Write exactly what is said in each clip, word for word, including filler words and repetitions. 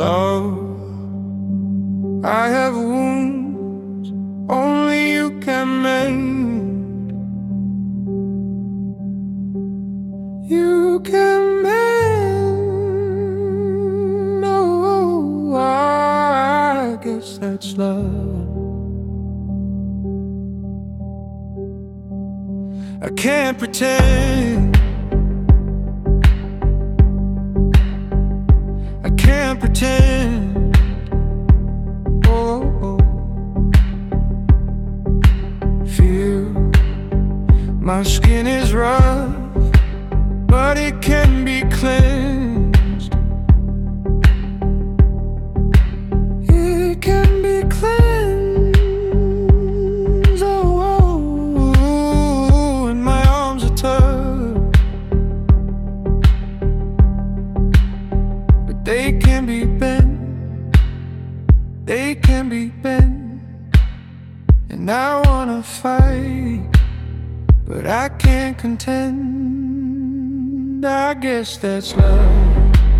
love. I have wounds only you can mend. You can mend. Oh, I guess that's love. I can't pretend. I can't pretend. Oh, oh. Feel my skin is rough, but it can be cleansed. It can be cleansed. Oh, oh, and my arms are tough, but they can be bent. They can be bent. And I wanna fight, but I can't contend. I guess that's love.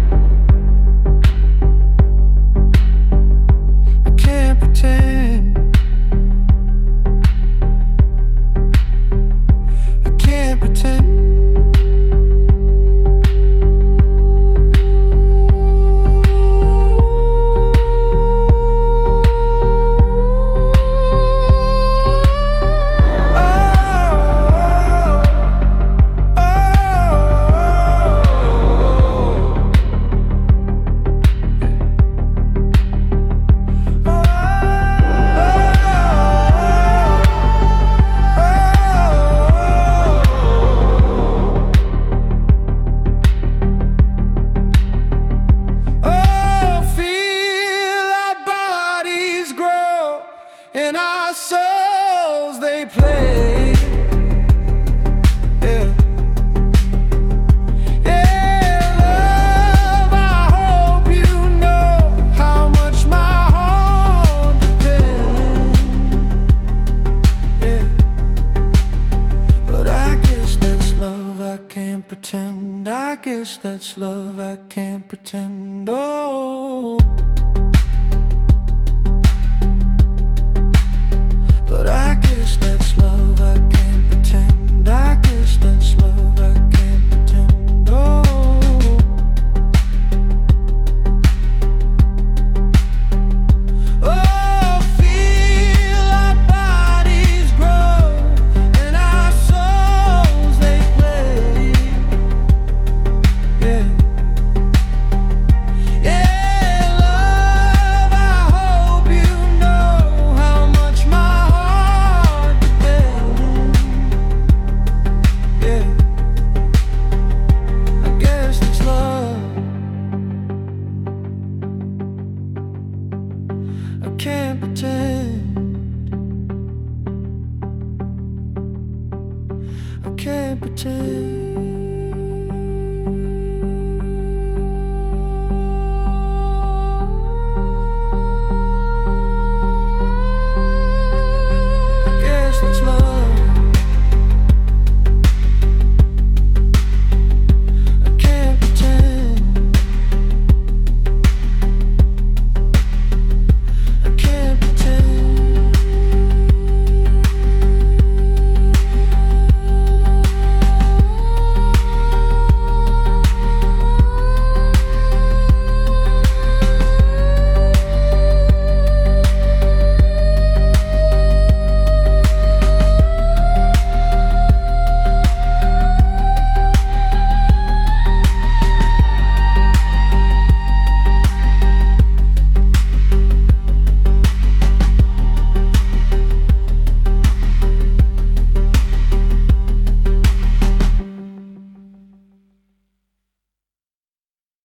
I can't pretend. I can't pretend. In our souls they play. Yeah. Yeah, love, I hope you know how much my heart depends. Yeah. But I guess that's love, I can't pretend. I guess that's love, I can't pretend. Oh, but I guess that's love, I can't pretend. I guess that's love, I can't pretend. Oh, oh, feel our bodies grow and our souls they play. Yeah. Yeah, love, I hope you know how much my I can't pretend. I can't pretend.